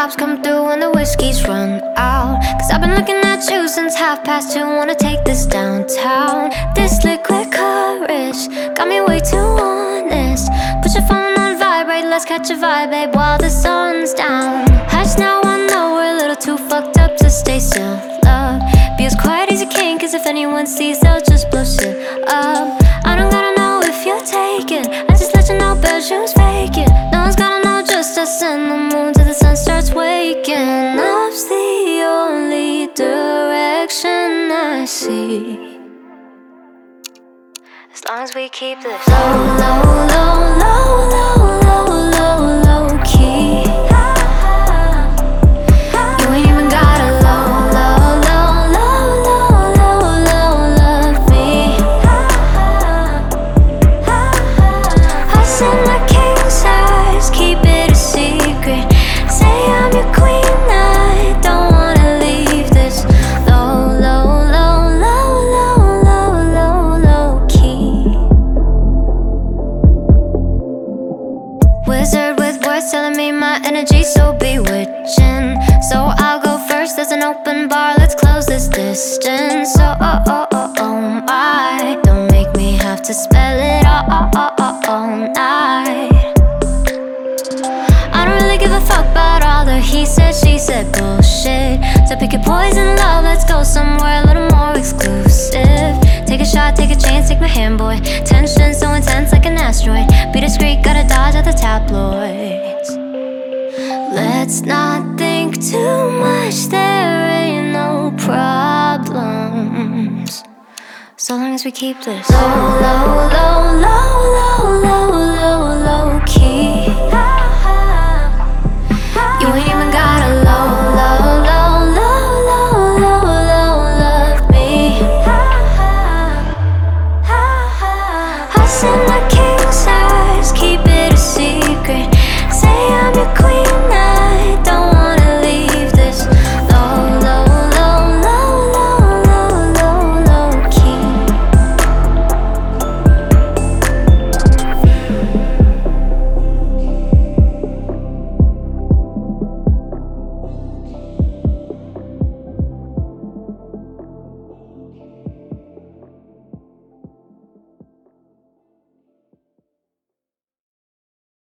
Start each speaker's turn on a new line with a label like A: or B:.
A: cops come through when the whiskey's run out. Cause I've been looking at you since 2:30. Wanna take this downtown. This liquid courage got me way too honest. Put your phone on vibrate, let's catch a vibe, babe, while the sun's down. Hush now, I know we're a little too fucked up to stay still. Love, be as quiet as you can, cause if anyone sees, they'll just blow shit up. I don't gotta know if you're taken, I just let you know bell shoes faking. No one's gotta know, just us and the moon till the sun starts waking. Up's the only direction I see, as long as we keep this low, low, low, low, low, low, low, low key. You ain't even gotta low, low, low, low, low, low, low, love me. I said my king size, keep it a secret. Say I'm your queen, I don't wanna leave this low, low, low, low, low, low, low, low key. Wizard with words telling me my energy's so bewitching. So I'll go first, there's an open bar, let's close this distance. Oh, oh, oh, oh, oh my, don't make me have to spell it all night. I don't really give a fuck about all the he said, she said bullshit. So pick your poison, love, let's go somewhere a little more exclusive. Take a shot, take a chance, take my hand, boy. Tension so intense like an asteroid. Be discreet, gotta dodge at the tabloids. Let's not think too much, there ain't no problems, so long as we keep this low, low, low, low, low.